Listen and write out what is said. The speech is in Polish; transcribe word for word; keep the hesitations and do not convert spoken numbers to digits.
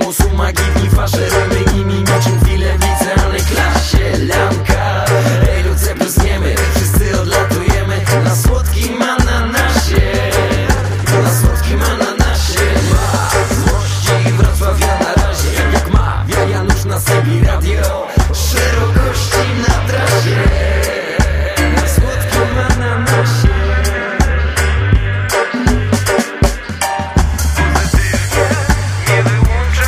Suma, git i faszerujmy nimi niczym chwilę w licealnej klasie. Lamka